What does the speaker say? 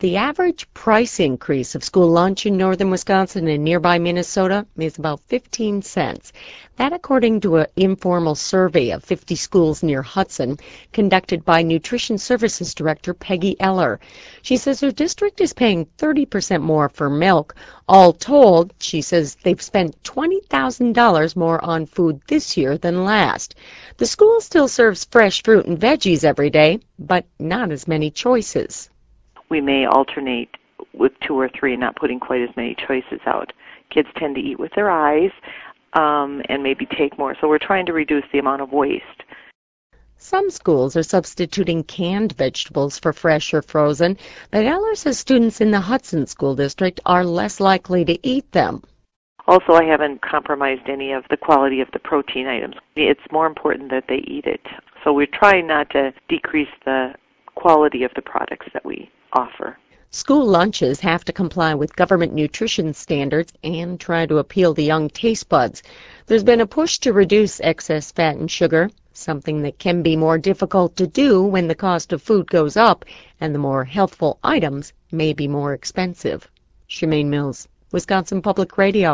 The average price increase of school lunch in northern Wisconsin and nearby Minnesota is about 15 cents. That according to an informal survey of 50 schools near Hudson conducted by Nutrition Services Director Peggy Eller. She says her district is paying 30% more for milk. All told, she says they've spent $20,000 more on food this year than last. The school still serves fresh fruit and veggies every day, but not as many choices. We may alternate with 2 or 3 and not putting quite as many choices out. Kids tend to eat with their eyes and maybe take more. So we're trying to reduce the amount of waste. Some schools are substituting canned vegetables for fresh or frozen, but Eller says students in the Hudson School District are less likely to eat them. Also, I haven't compromised any of the quality of the protein items. It's more important that they eat it. So we're trying not to decrease the quality of the products that we offer. School lunches have to comply with government nutrition standards and try to appeal to young taste buds. There's been a push to reduce excess fat and sugar, something that can be more difficult to do when the cost of food goes up and the more healthful items may be more expensive. Shemaine Mills, Wisconsin Public Radio.